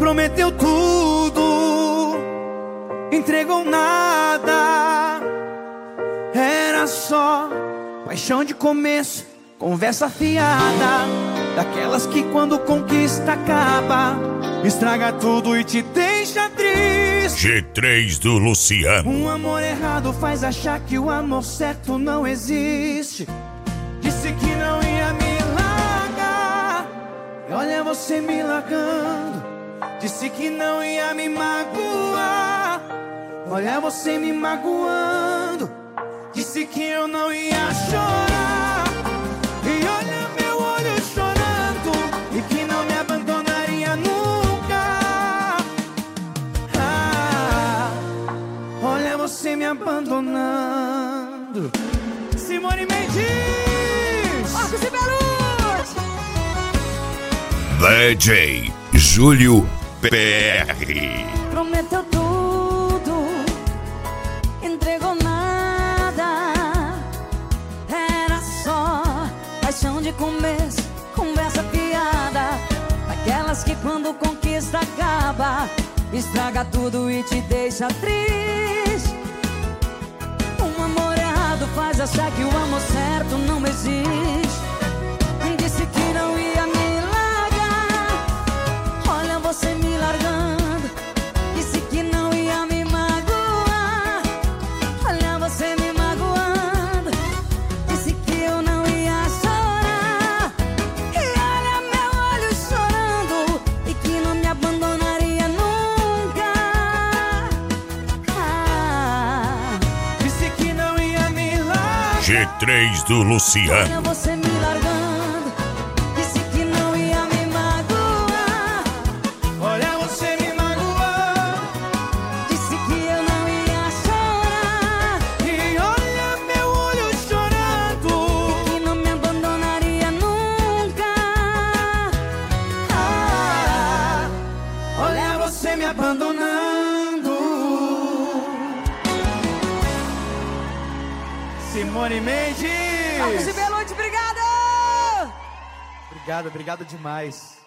Prometeu tudo, entregou nada. Era só paixão de começo, conversa fiada, daquelas que quando conquista acaba, estraga tudo e te deixa triste. G3 do Luciano. Um amor errado faz achar que o amor certo não existe. Disse que não ia me largar, e olha você me largando. Disse que não ia me magoar, olha você me magoando. Disse que eu não ia chorar, e olha meu olho chorando. E que não me abandonaria nunca. Olha você me abandonando. Simone Mendes, Marcos e Belucci. DJ Júlio PR. Prometeu tudo, entregou nada. Era só paixão de começo, conversa fiada, aquelas que quando conquista acaba, estraga tudo e te deixa triste. Um amor errado faz achar que o amor certo não existe. Disse que não ia me largar, olha você me largando. Disse que não ia me magoar, olha você me magoando. Disse que eu não ia chorar, e olha meu olho chorando. E que não me abandonaria nunca. disse que não ia me largar. G3 do Luciano. Olha você me largando. Disse que não ia me magoar, Olha você me magoando. disse que eu não ia chorar, E olha meu olho chorando. que não me abandonaria nunca. Olha você me abandonando. Simone Marcos e Mendes. Belucci, obrigado! Obrigado demais.